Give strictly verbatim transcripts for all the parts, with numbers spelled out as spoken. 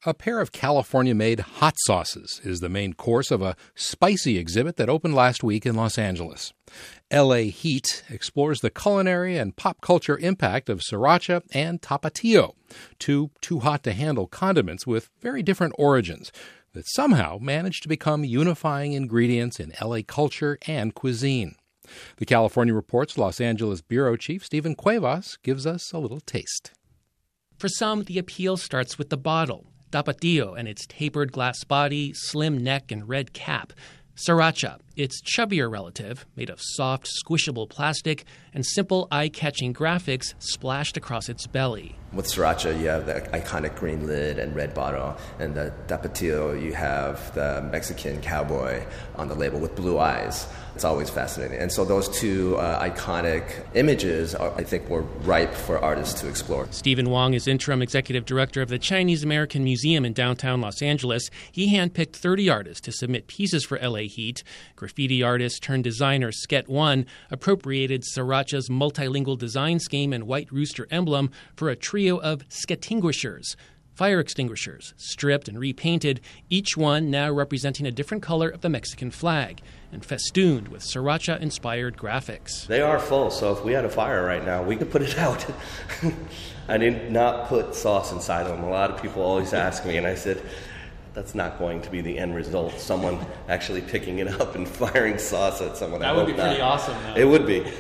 A pair of California-made hot sauces is the main course of a spicy exhibit that opened last week in Los Angeles. L A Heat explores the culinary and pop culture impact of sriracha and tapatio, two too-hot-to-handle condiments with very different origins that somehow managed to become unifying ingredients in L A culture and cuisine. The California Report's Los Angeles bureau chief, Stephen Cuevas, gives us a little taste. For some, the appeal starts with the bottle. Tapatio and its tapered glass body, slim neck, and red cap. Sriracha, its chubbier relative, made of soft, squishable plastic, and simple, eye-catching graphics splashed across its belly. With sriracha, you have the iconic green lid and red bottle, and the tapatio, you have the Mexican cowboy on the label with blue eyes. It's always fascinating. And so those two uh, iconic images, are, I think, were ripe for artists to explore. Stephen Wong is interim executive director of the Chinese American Museum in downtown Los Angeles. He handpicked thirty artists to submit pieces for L A Heat. Graffiti artist turned designer Sket One appropriated Sriracha's multilingual design scheme and white rooster emblem for a trio of Sketinguishers, fire extinguishers, stripped and repainted, each one now representing a different color of the Mexican flag, and festooned with sriracha-inspired graphics. They are full, so if we had a fire right now, we could put it out. I did not put sauce inside them. A lot of people always ask me, and I said, that's not going to be the end result. Someone actually picking it up and firing sauce at someone. That would be pretty awesome, though. It would be.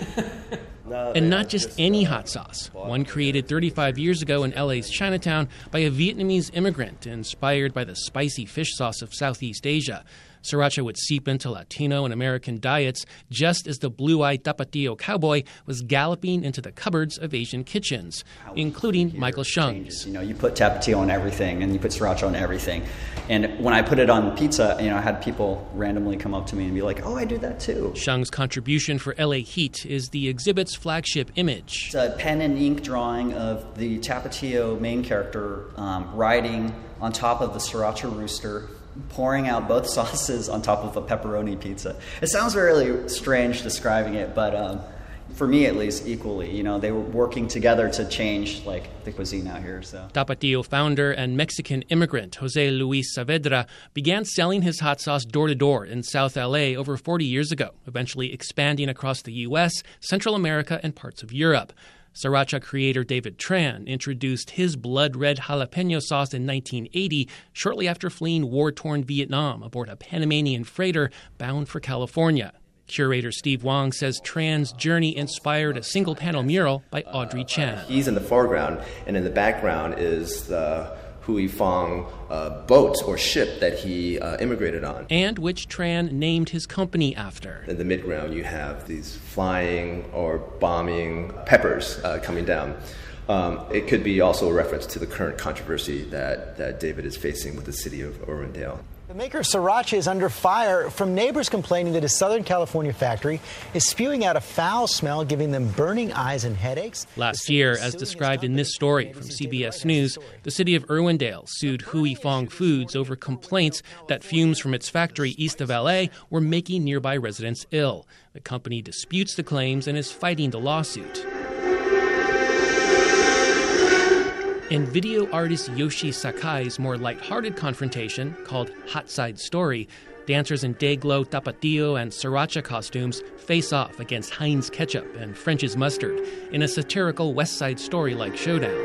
No, and not just, just any uh, hot sauce. One created thirty-five years ago in L A's Chinatown by a Vietnamese immigrant inspired by the spicy fish sauce of Southeast Asia. Sriracha would seep into Latino and American diets just as the blue-eyed tapatio cowboy was galloping into the cupboards of Asian kitchens, including Michael Shung's. You know, you put tapatio on everything, and you put sriracha on everything. And when I put it on pizza, you know, I had people randomly come up to me and be like, oh, I do that too. Shung's contribution for L A Heat is the exhibit's flagship image. It's a pen and ink drawing of the tapatio main character um, riding on top of the sriracha rooster, pouring out both sauces on top of a pepperoni pizza. It sounds really strange describing it, but um, for me at least, equally. You know, they were working together to change like the cuisine out here. So Tapatio founder and Mexican immigrant Jose Luis Saavedra began selling his hot sauce door to door in South L A over forty years ago, eventually expanding across the U S, Central America, and parts of Europe. Sriracha creator David Tran introduced his blood-red jalapeno sauce in nineteen eighty, shortly after fleeing war-torn Vietnam aboard a Panamanian freighter bound for California. Curator Steve Wong says Tran's journey inspired a single-panel mural by Audrey Chen. He's in the foreground, and in the background is the Hui Fong uh, boat or ship that he uh, immigrated on. And which Tran named his company after. In the midground, you have these flying or bombing peppers uh, coming down. Um, it could be also a reference to the current controversy that, that David is facing with the city of Irwindale. The maker of sriracha is under fire from neighbors complaining that his Southern California factory is spewing out a foul smell, giving them burning eyes and headaches. Last year, as described in this story from C B S News, the city of Irwindale sued Hui Fong Foods over complaints that fumes from its factory east of L A were making nearby residents ill. The company disputes the claims and is fighting the lawsuit. In video artist Yoshi Sakai's more lighthearted confrontation, called Hot Side Story, dancers in Dayglow, Tapatio, and Sriracha costumes face off against Heinz ketchup and French's mustard in a satirical West Side Story-like showdown.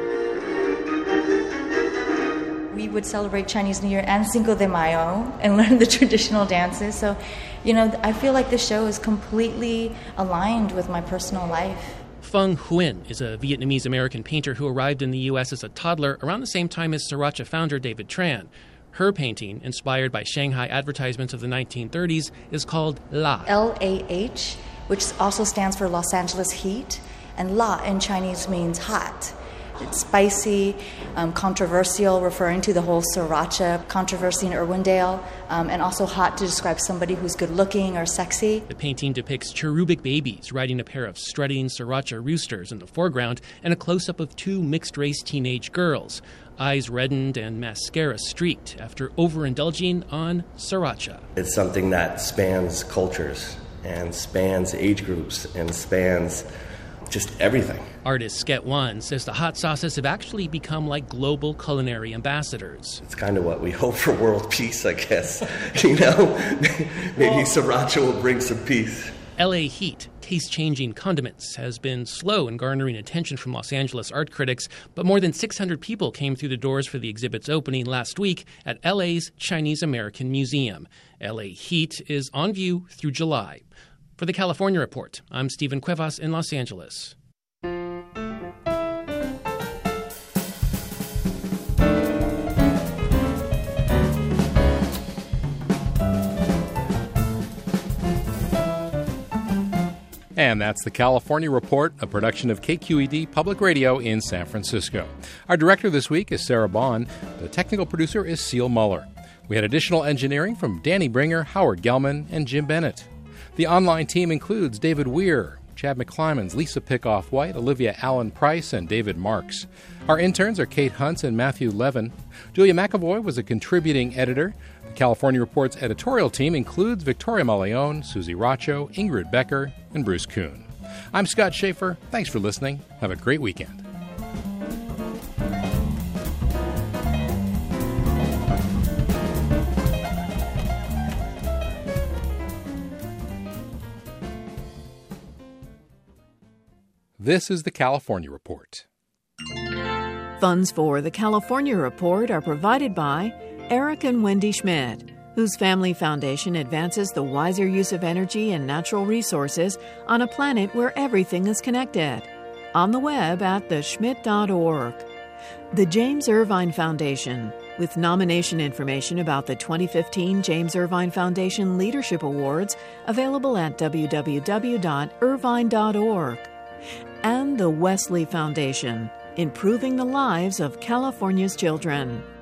We would celebrate Chinese New Year and Cinco de Mayo and learn the traditional dances. So, you know, I feel like the show is completely aligned with my personal life. Feng Huynh is a Vietnamese-American painter who arrived in the U S as a toddler around the same time as Sriracha founder David Tran. Her painting, inspired by Shanghai advertisements of the nineteen thirties, is called La. L A H, which also stands for Los Angeles Heat, and La in Chinese means hot. It's spicy, um, controversial, referring to the whole sriracha controversy in Irwindale, um, and also hot to describe somebody who's good-looking or sexy. The painting depicts cherubic babies riding a pair of strutting sriracha roosters in the foreground and a close-up of two mixed-race teenage girls, eyes reddened and mascara streaked after overindulging on sriracha. It's something that spans cultures and spans age groups and spans just everything. Artist Sket One says the hot sauces have actually become like global culinary ambassadors. It's kind of what we hope for world peace, I guess. You know, maybe sriracha will bring some peace. L A Heat, taste-changing condiments, has been slow in garnering attention from Los Angeles art critics, but more than six hundred people came through the doors for the exhibit's opening last week at L A's Chinese American Museum. L A Heat is on view through July. For the California Report, I'm Stephen Cuevas in Los Angeles. And that's the California Report, a production of K Q E D Public Radio in San Francisco. Our director this week is Sarah Bond. The technical producer is Seal Muller. We had additional engineering from Danny Bringer, Howard Gelman, and Jim Bennett. The online team includes David Weir, Chad McClymans, Lisa Pickoff-White, Olivia Allen Price, and David Marks. Our interns are Kate Huntz and Matthew Levin. Julia McAvoy was a contributing editor. The California Report's editorial team includes Victoria Maleon, Susie Racho, Ingrid Becker, and Bruce Kuhn. I'm Scott Schaefer. Thanks for listening. Have a great weekend. This is the California Report. Funds for the California Report are provided by Eric and Wendy Schmidt, whose family foundation advances the wiser use of energy and natural resources on a planet where everything is connected. On the web at the schmidt dot org. The James Irvine Foundation, with nomination information about the twenty fifteen James Irvine Foundation Leadership Awards available at w w w dot irvine dot org. And the Wesley Foundation, improving the lives of California's children.